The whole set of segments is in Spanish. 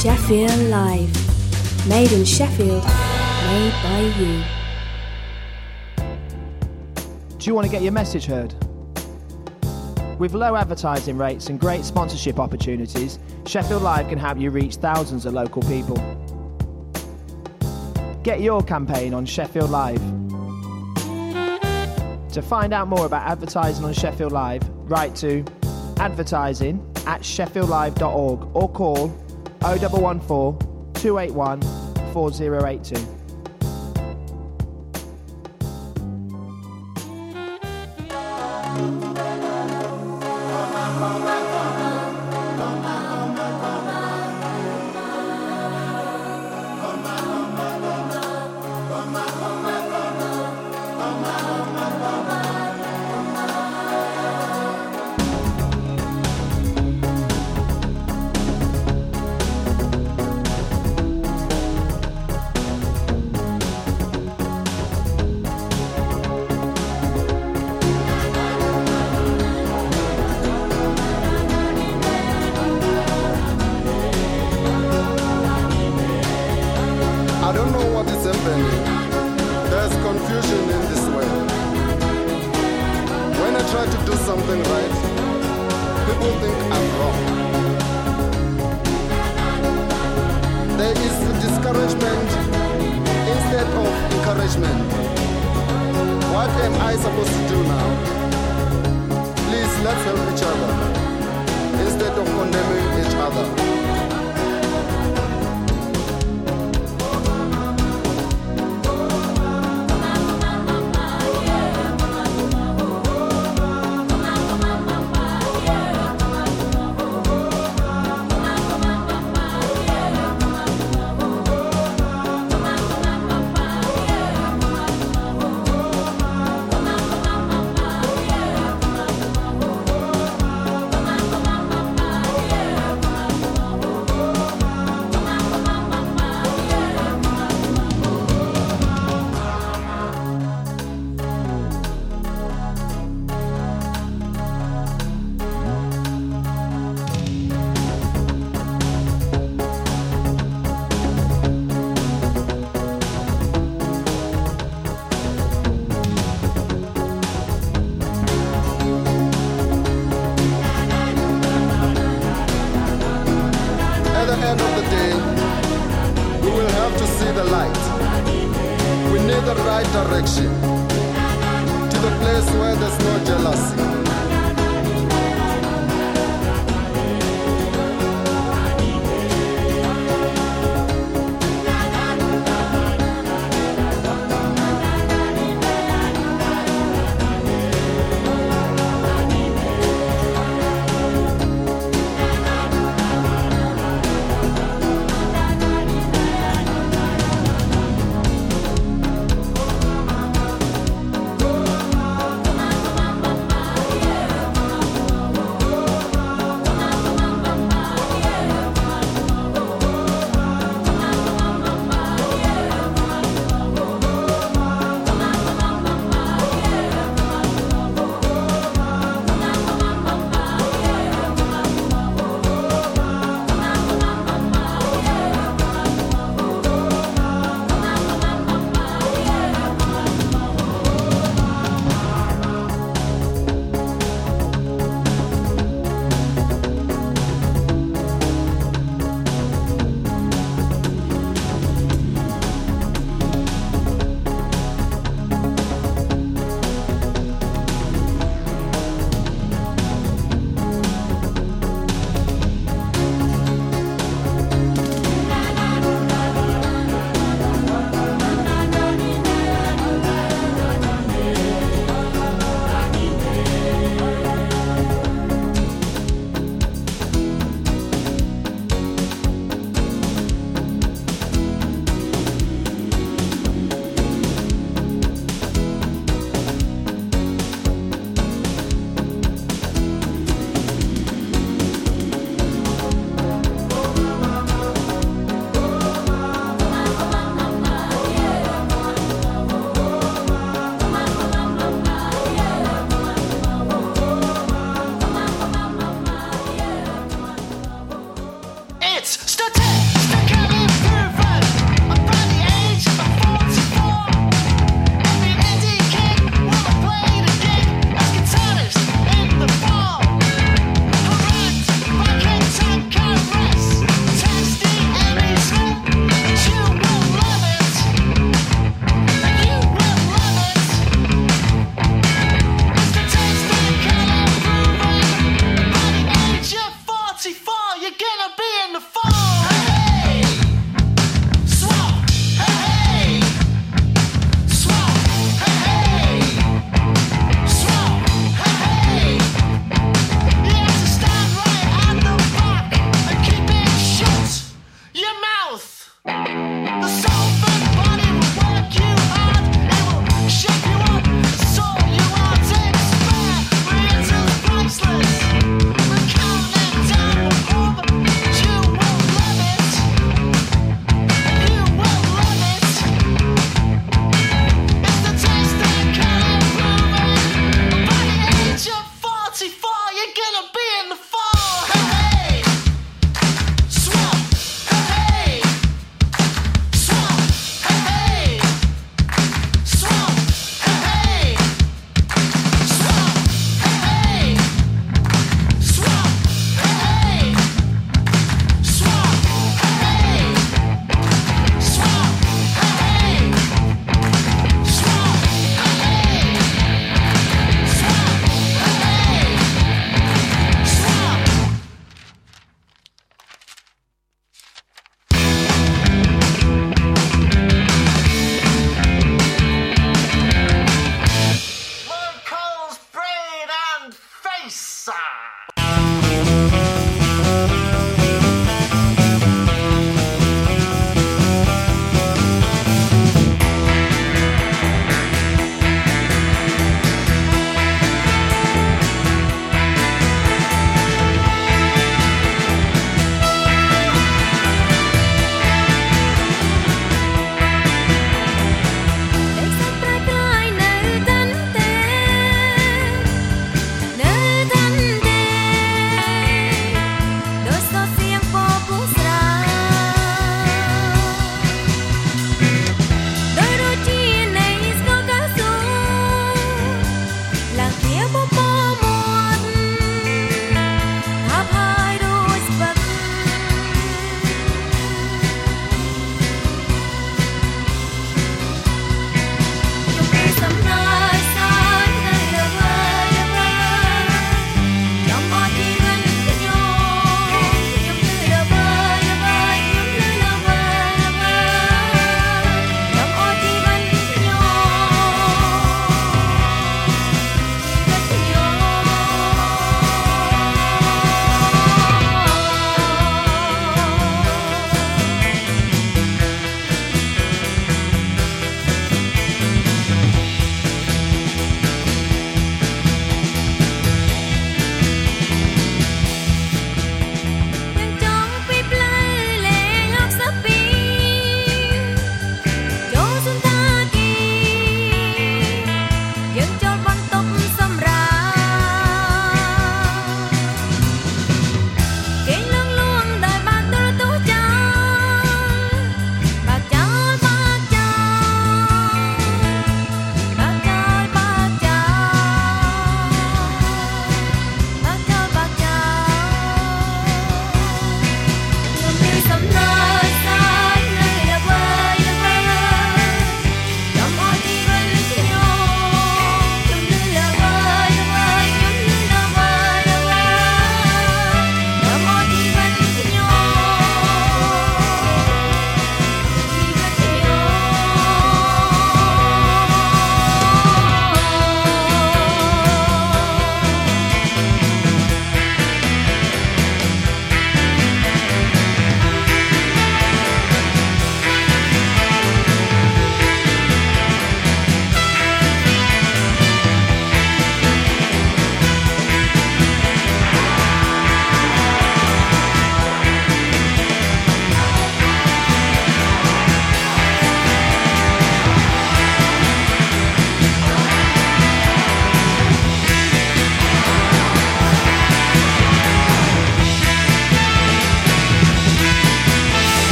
Sheffield Live. Made in Sheffield, made by you. Do you want to get your message heard? With low advertising rates and great sponsorship opportunities, Sheffield Live can help you reach thousands of local people. Get your campaign on Sheffield Live. To find out more about advertising on Sheffield Live, write to advertising@sheffieldlive.org or call 0114 281 4082. It's Static! You won't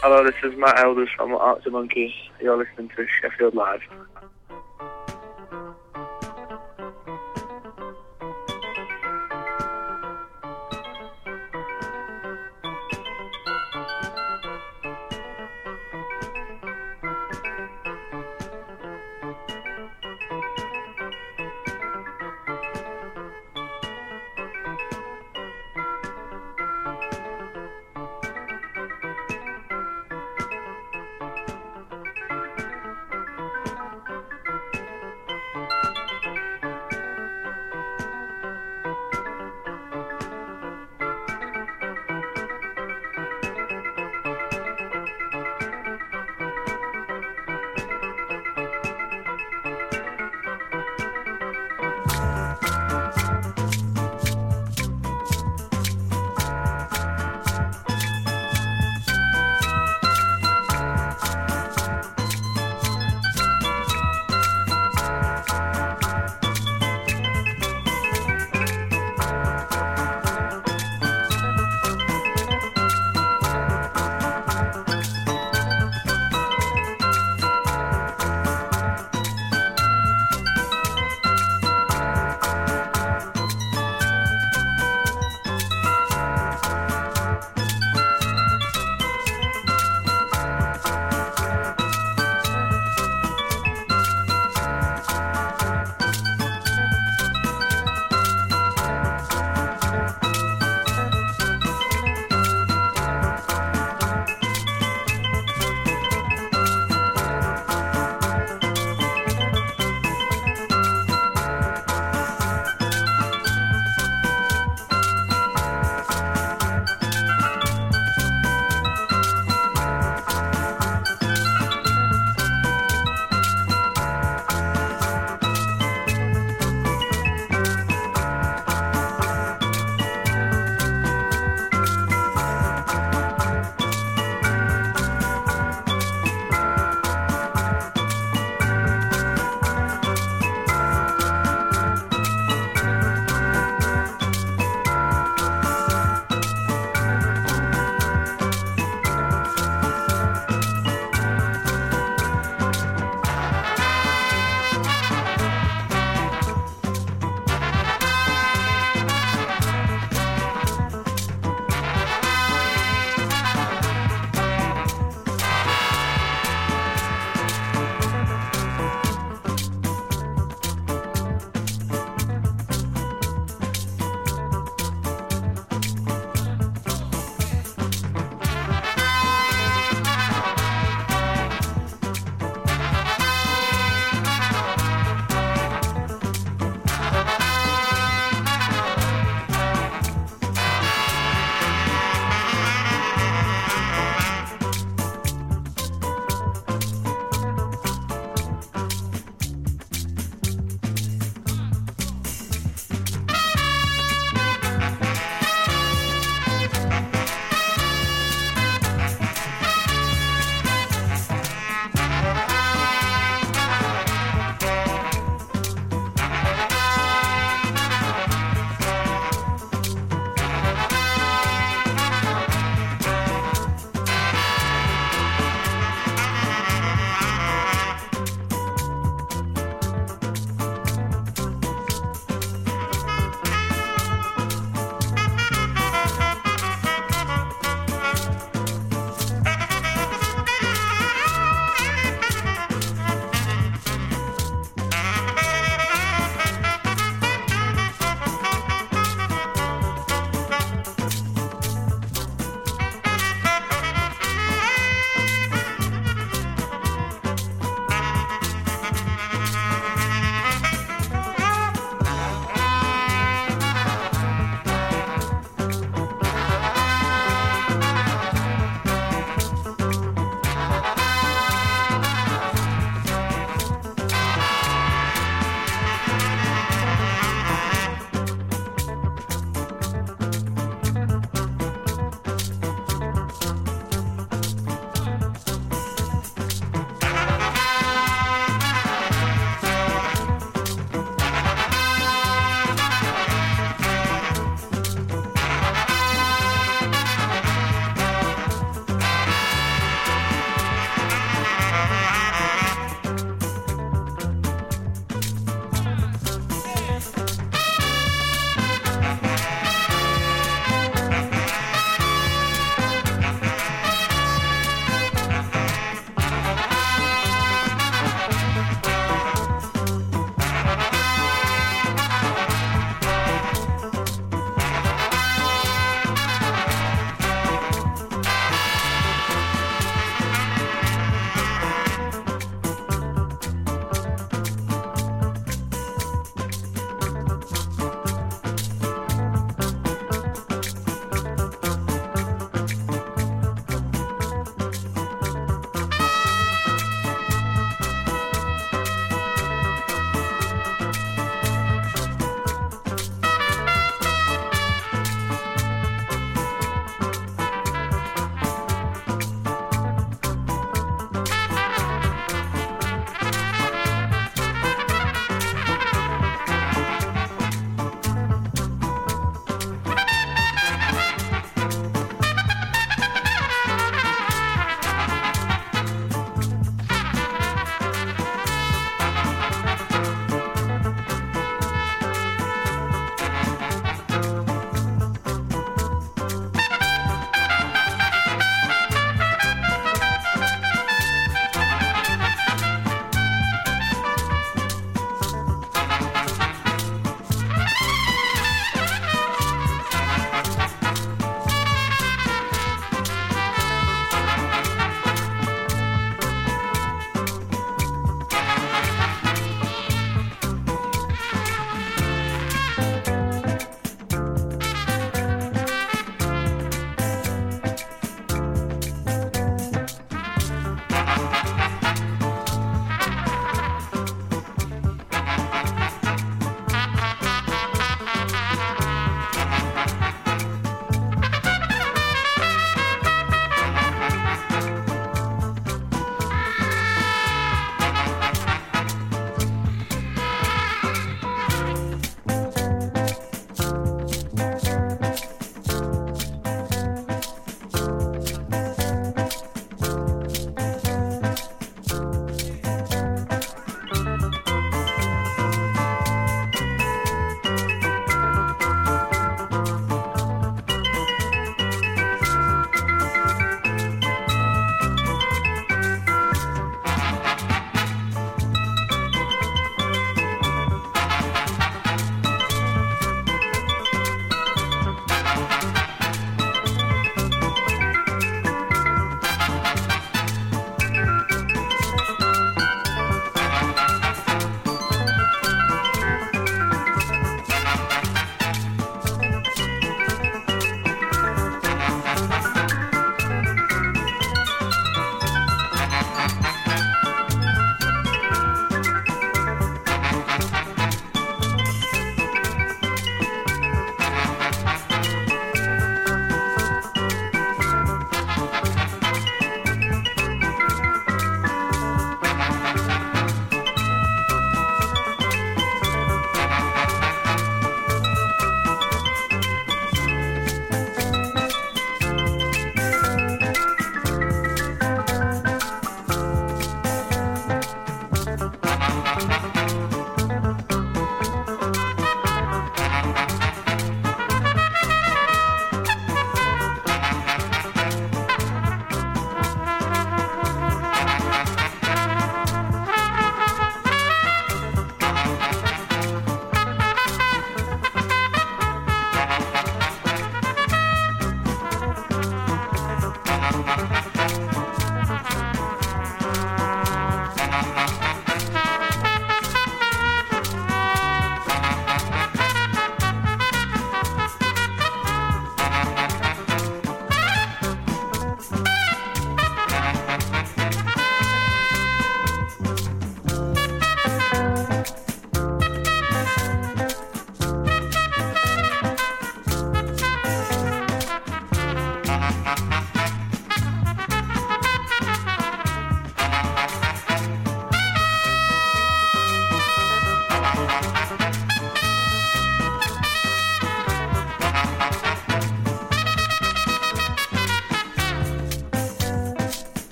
Hello, this is Matt Elders from Arctic Monkeys. You're listening to Sheffield Live.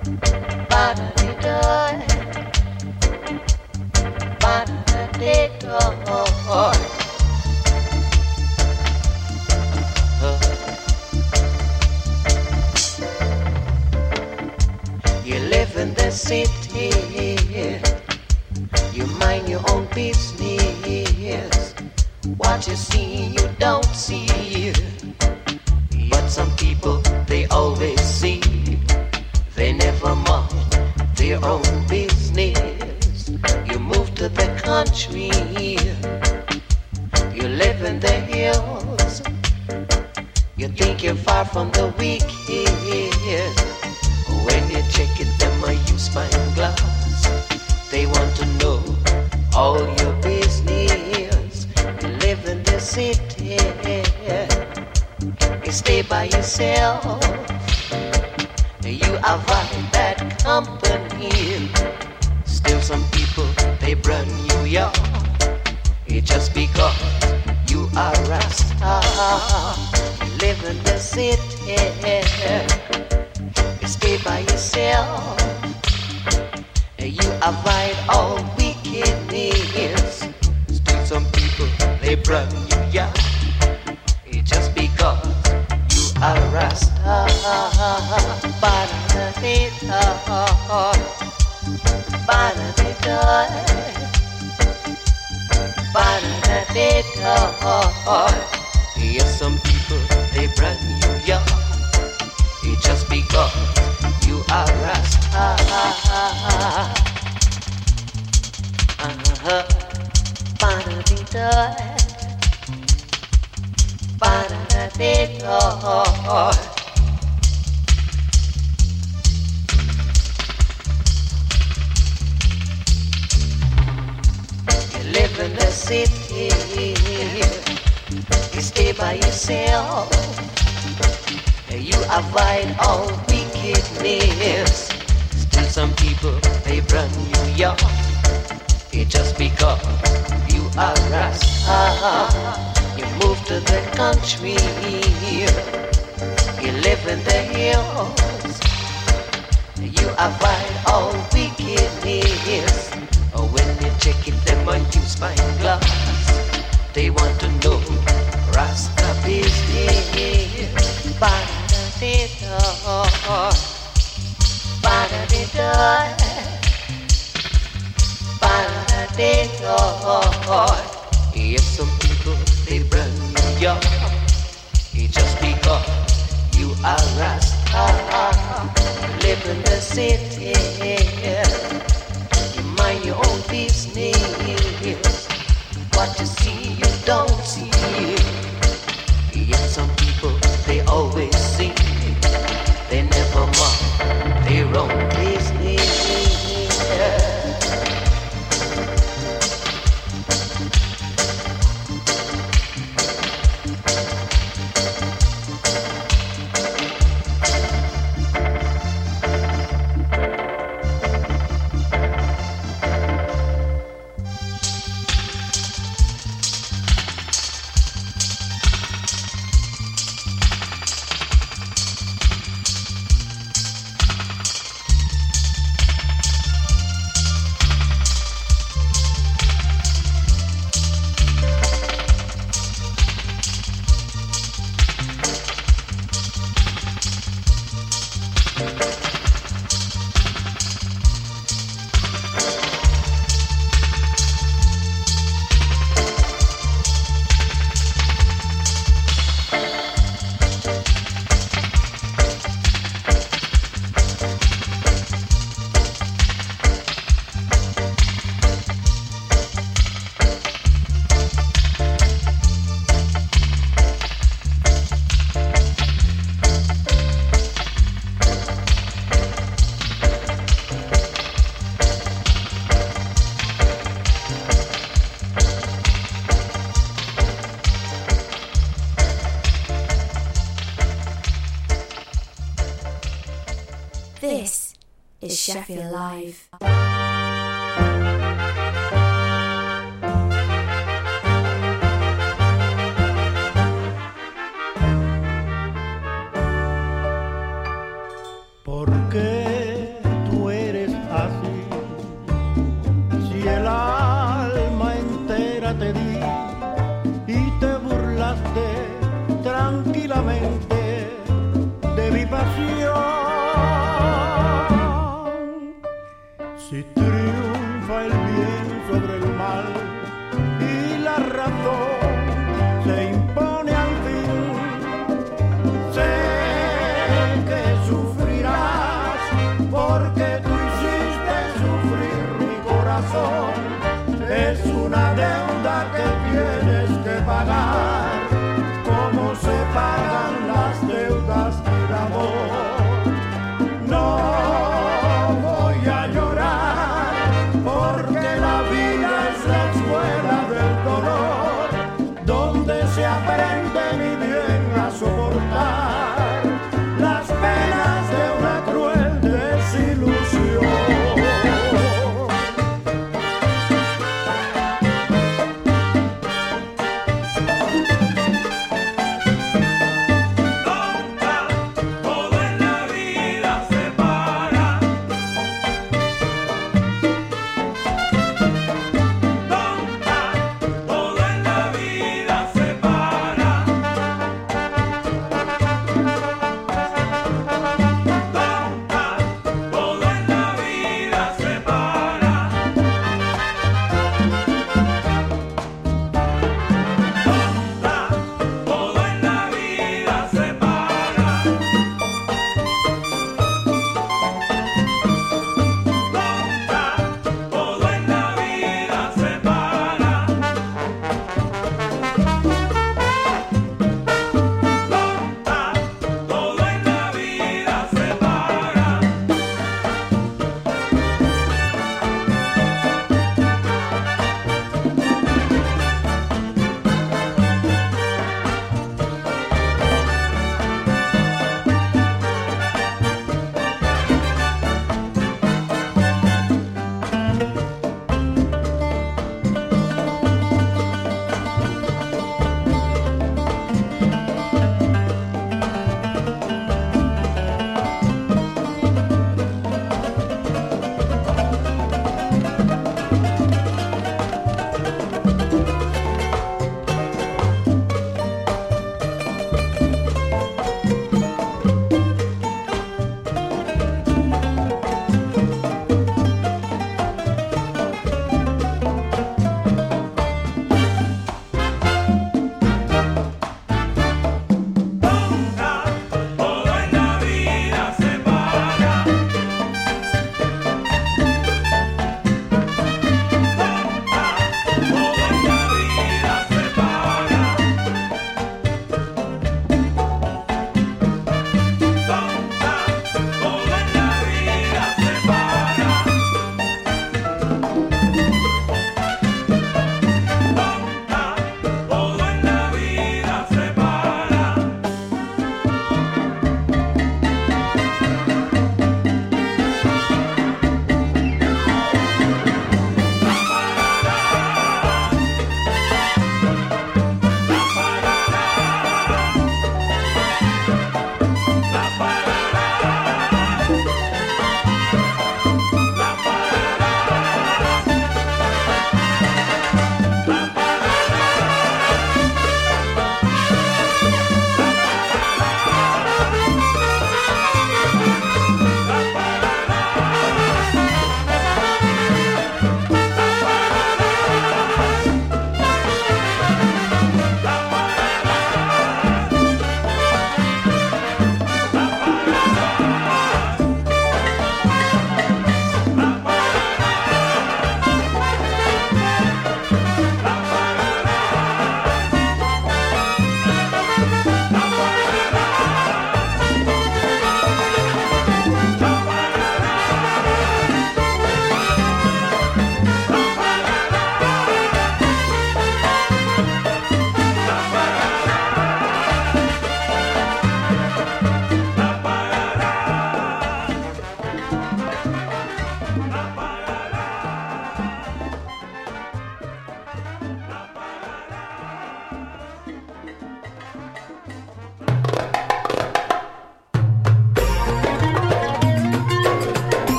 You live in the city, you mind your own business. What you see, you don't see. But some people, they always see. They never mind their own business. You move to the country, you live in the hills. You think you're far from the wicked. When you check it, them are use spyglass. They want to know all your business. You live in the city, you stay by yourself. You avoid that company. Still some people, they brand you young. It's just because you are Rasta. You live in the city, you stay by yourself. You avoid all wickedness. Still some people, they brand you young. It's just because you are Rasta. Ba-da-da-dee-da, ba-da-dee-da, ba-da-da-dee-da. Yes, some people, they brand you young. It's just because you are Rasta. Ba-da-dee-da, ba-da-da-dee-da. You live in the city, you stay by yourself. You avoid all wickedness. Still some people, they brand you young. It's just because you are Rasta. You move to the country, you live in the hills. You avoid all wickedness. When you check it, them on you spyglass. They want to know Rasta business. Ba-da-dee-da, ba-da-dee-da, ba-da-dee-da. Yes, some people, they brand you young. It's just because you are Rasta. You live in the city, you mind your own business. What you see, you don't see. Yet some people, they always see. They never mind their own business. This is Sheffield Live. ¿Por qué Si triunfa el bien sobre el mal y la razón se impone al fin, sé que sufrirás porque tú hiciste sufrir mi corazón. Es una deuda que tienes que pagar, como se pagan las deudas del amor. No voy a llorar porque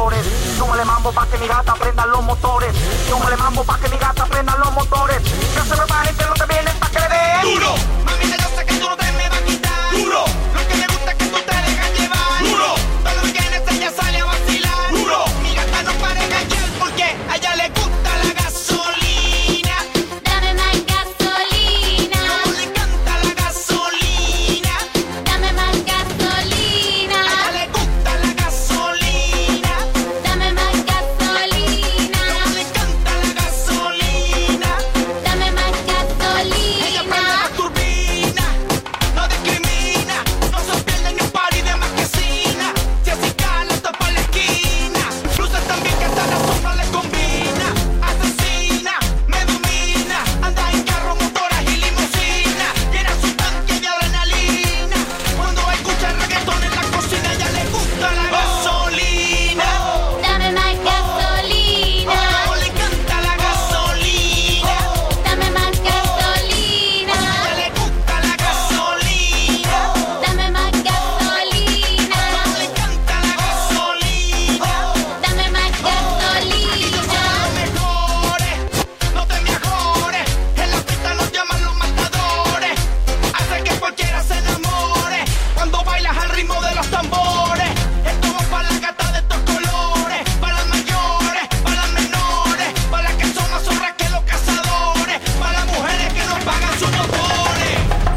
tambores. Súmale mambo pa' que mi gata prenda los motores. Súmale mambo pa' que mi gata prenda los motores. Que se preparen que no te vienen pa' que le den duro. Mamita, yo sé que tú no te me vas a quitar duro. Lo que me gusta es que tú te dejas llevar duro. Todo lo que quieres ella sale a vacilar duro. Mi gata no para de engañar porque a ella le gusta la gasolina. Dame más gasolina. Como le encanta la gasolina. Dame más gasolina. A ella le gusta la gasolina. Dame más gasolina. Como le encanta la gasolina. Dame más gasolina. Ella prende la turbina, no discrimina, no se pierde ni un party de marquesina. Si así cala, tapa la esquina. Luces también que hasta la sombra le combina. Asesina, me domina, anda en carro, motoras y limusina. Llena su tanque de adrenalina. Cuando escucha el reggaetón en la cocina, ella le gusta la gasolina. Dame más gasolina. Como le encanta la gasolina. Dame más gasolina. A ella le gusta la gasolina. Dame más gasolina. Como le encanta la gasolina. Dame más gasolina. Mejores, no te me ajores. En la pista los llaman los matadores. Hace que cualquiera se enamore cuando bailas al ritmo de los tambores. Esto va para la gata de estos colores, para las mayores, para las menores, para las que son más zorras que los cazadores, para las mujeres que no pagan sus motores.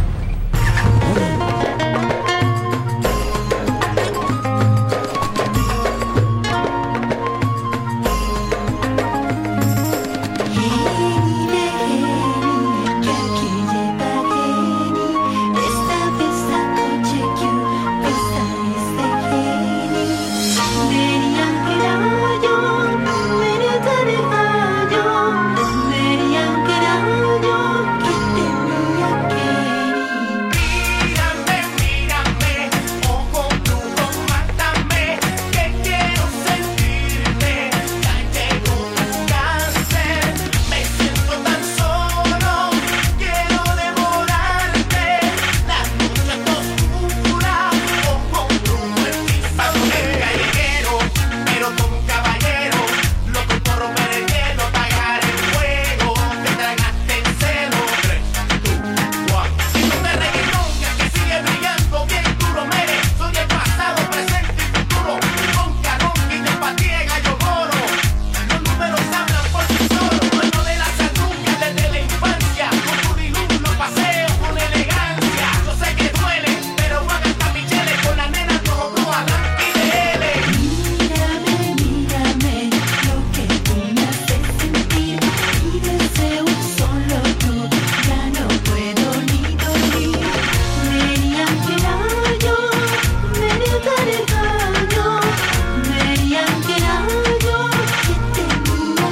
Mírame, ojo brujo, mátame, que quiero sentirte. Ya llegó tu cáncer, me siento tan solo, quiero devorarte. La noche es oscura, ojo brujo, el callejero, pero como un caballero, loco por romper el hielo, apagar el fuego, te tragaste en celo. 3, 2, 1. Siento de reggaetón que sigue brillando bien duro, mere. Soy el pasado, presente y futuro. Ronca, ronca y de empatía en gallo moro. Los números hablan por sí solos. Dueño de la salud desde la infancia. Con tu diluz lo paseo con elegancia. Yo sé que duele, pero voy a gastar mi chele con la nena rojo, roja, blanca y de L. Mírame, lo que tú me haces sentir. Mi deseo es solo tú, ya no puedo ni dormir. Verían que era yo, medio cargado. Verían que era yo, que tenía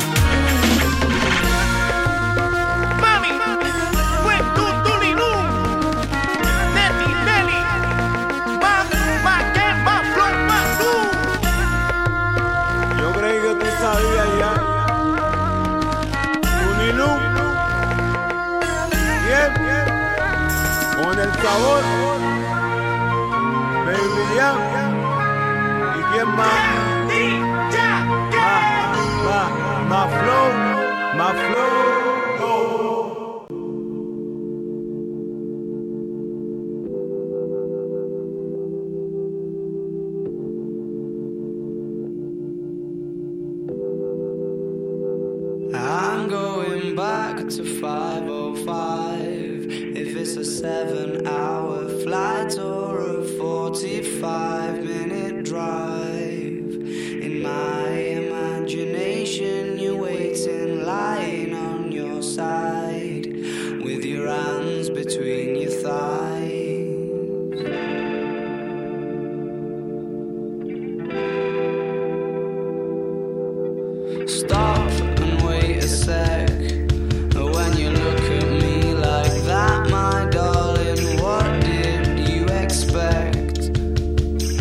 Mami, pues tú, Tulilú, Neti, Nelly, más que más flow, más tú. Yo creí que tú sabías ya. Unilú. Bien. Con el sabor. Baby ya. ¿Y quién más? Más flow. Más flow. I'm going back to 5:05. If it's a 7-hour flight or a 45-minute drive, in my imagination you're waiting, lying on your side, with your hands between your thighs. Stop and wait a sec. When you look at me like that, my darling, what did you expect?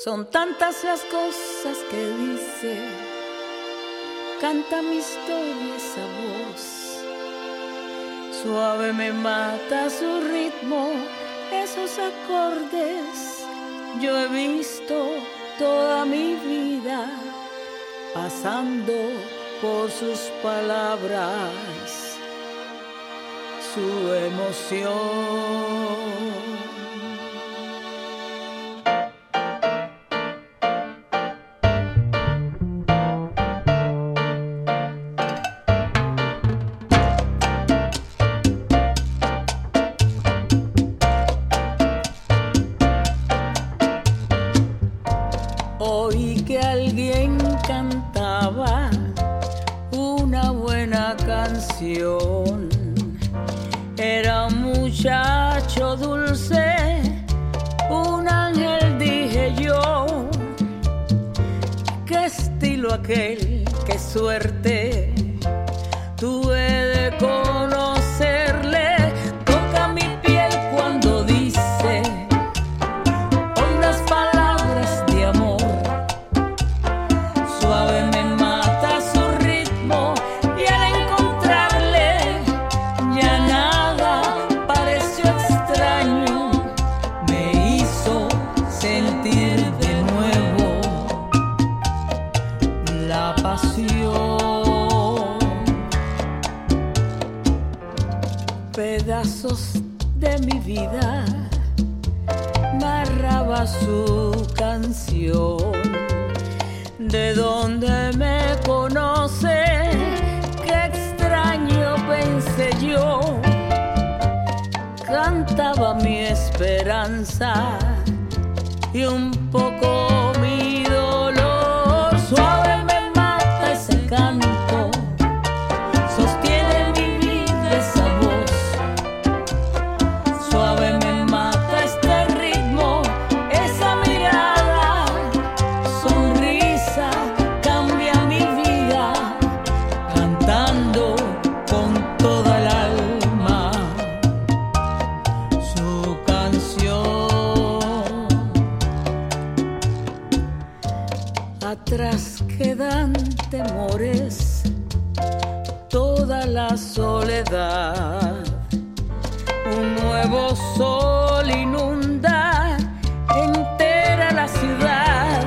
Son tantas las cosas que dice, canta mi historia esa voz. Suave me mata su ritmo, esos acordes. Yo he visto toda mi vida pasando por sus palabras, su emoción. Oí que alguien cantaba una buena canción. Era un muchacho dulce, un ángel, dije yo. Qué estilo aquel, qué suerte tuve de conocerle. Toca mi piel cuando dice hondas palabras de amor. Suave me mata su ritmo y al encontrarle ya nada pareció extraño. Me hizo sentir de nuevo la pasión. Pedazos de mi vida narraba su canción. ¿De dónde me conoce? Qué extraño, pensé yo. Cantaba mi esperanza y un poco mi dolor. Suave me mata ese canto, sostiene mi vida esa voz. Suave me mata este ritmo, esa mirada, sonrisa, cambia mi vida, cantando con toda el alma su canción. Atrás quedan temores, toda la soledad. Un nuevo sol inunda entera la ciudad.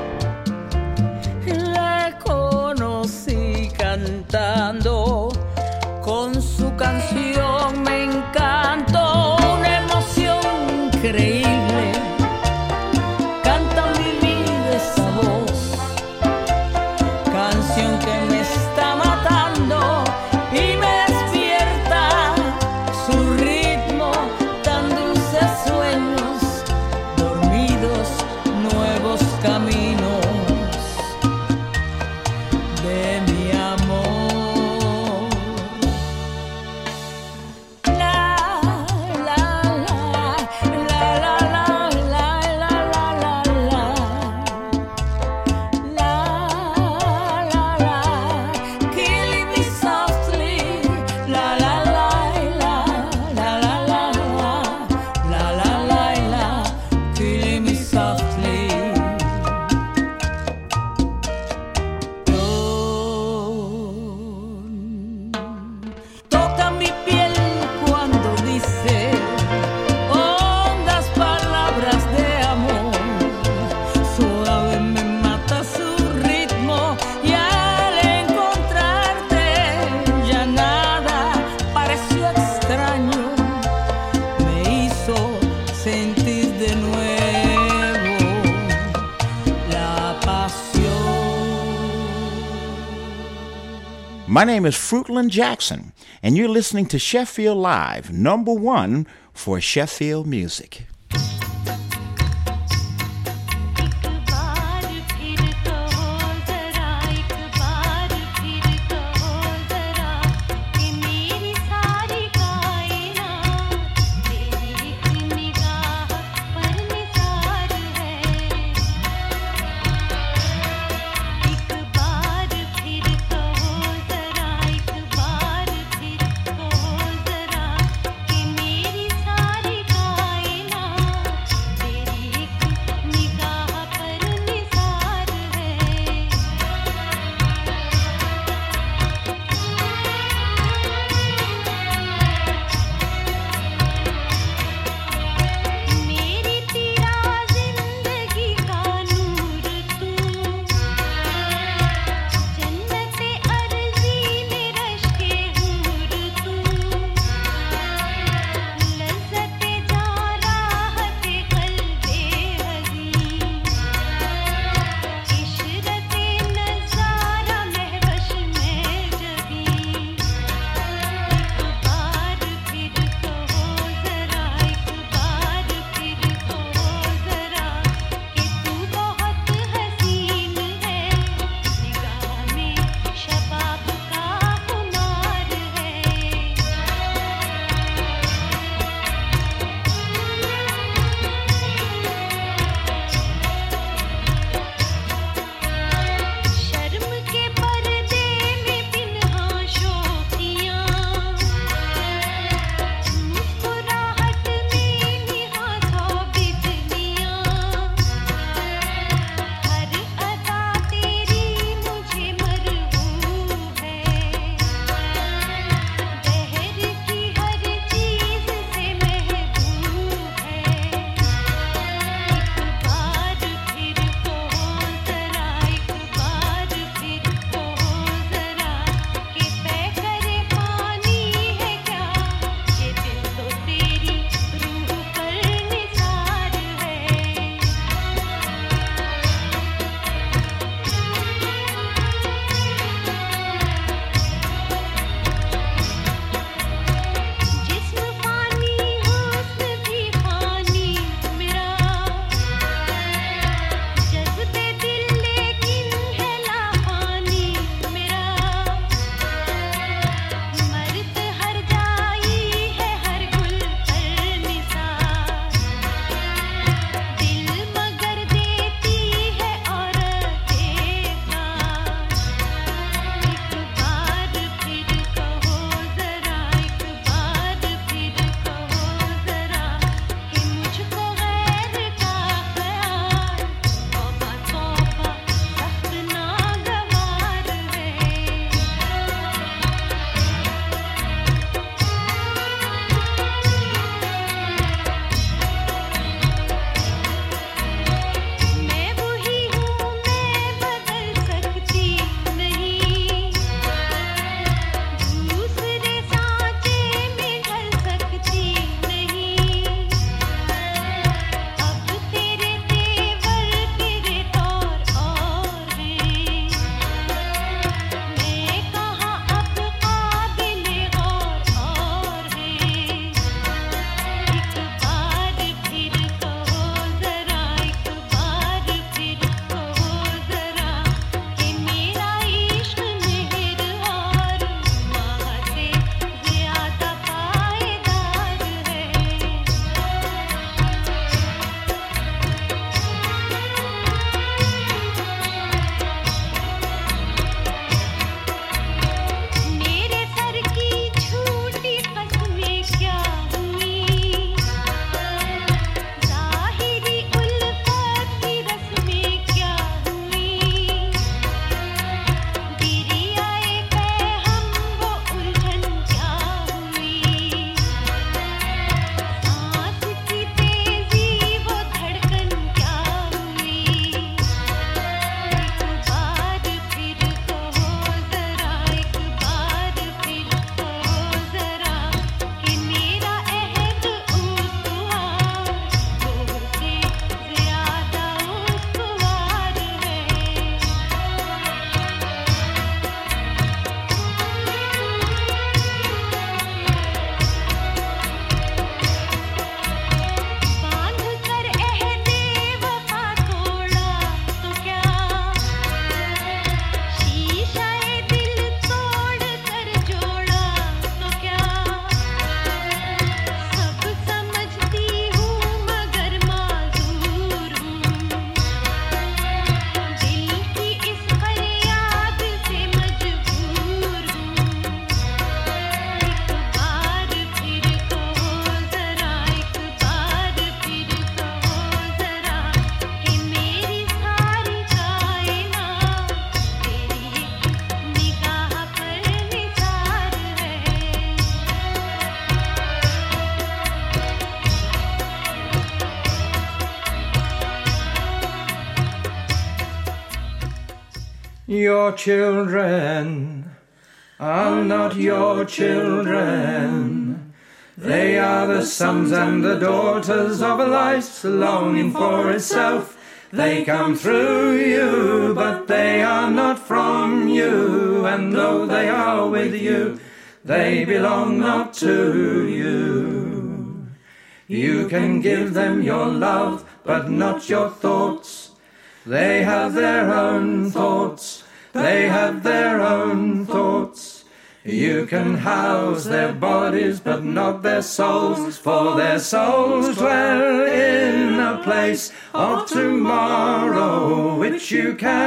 La conocí cantando, con su canción me encantó. Una emoción increíble, canta mi vida esa voz. Canción que me está matando y me despierta su ritmo, tan dulces sueños, dormidos, nuevos caminos de mi amor. La la la la la la la la la la la, killing me softly. La la la la la la la la la la la, killing me softly. Toca mi piel cuando dice hondas palabras de amor. Suave me mata su ritmo y al encontrarte ya nada pareció extraño. Me hizo sentir de nuevo la pasión. My name is Fruitland Jackson, and you're listening to Sheffield Live, #1 for Sheffield music. मेरी सारी कायनात Your children are not your children. They are the sons and the daughters of a life longing for itself. They come through you, but they are not from you. And though they are with you, they belong not to you. You can give them your love, but not your thoughts. They have their own thoughts. They have their own thoughts. You can house their bodies, but not their souls, for their souls dwell in a place of tomorrow, which you can